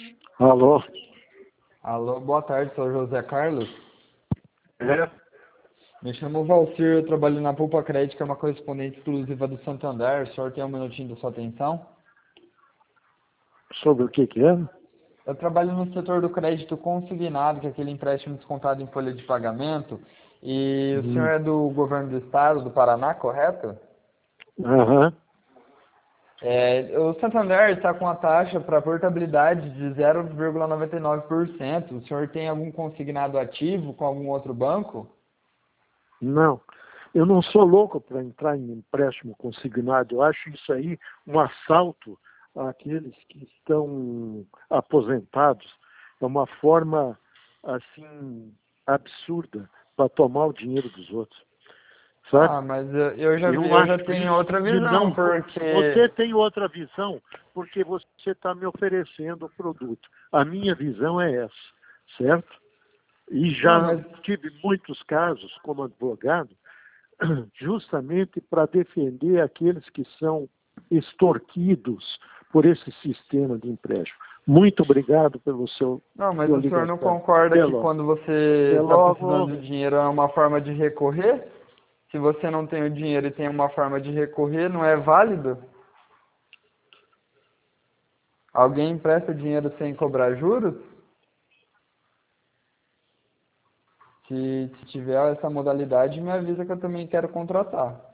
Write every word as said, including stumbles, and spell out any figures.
Alô? Alô, boa tarde, sou o José Carlos. É? Me chamo Valcir, eu trabalho na Pulpa Crédito, que é uma correspondente exclusiva do Santander. O senhor tem um minutinho da sua atenção? Sobre o que que é? Eu trabalho no setor do crédito consignado, que é aquele empréstimo descontado em folha de pagamento. E o senhor Hum. é do governo do estado do Paraná, correto? Aham. É, o Santander está com a taxa para portabilidade de zero vírgula noventa e nove por cento. O senhor tem algum consignado ativo com algum outro banco? Não. Eu não sou louco para entrar em empréstimo consignado. Eu acho isso aí um assalto àqueles que estão aposentados. É uma forma, assim, absurda para tomar o dinheiro dos outros. Sabe? Ah, mas eu, eu já vi, Eu eu já acho tenho isso outra que visão, não. porque... Você tem outra visão porque você está me oferecendo o produto. A minha visão é essa, certo? E Não, já mas... tive muitos casos como advogado, justamente para defender aqueles que são extorquidos por esse sistema de empréstimo. Muito obrigado pelo seu Não, mas sua o senhor não ligação. concorda Até que logo. quando você Até está precisando logo. de dinheiro é uma forma de recorrer? Se você não tem o dinheiro e tem uma forma de recorrer, não é válido? Alguém empresta dinheiro sem cobrar juros? Se, se tiver essa modalidade, me avisa que eu também quero contratar.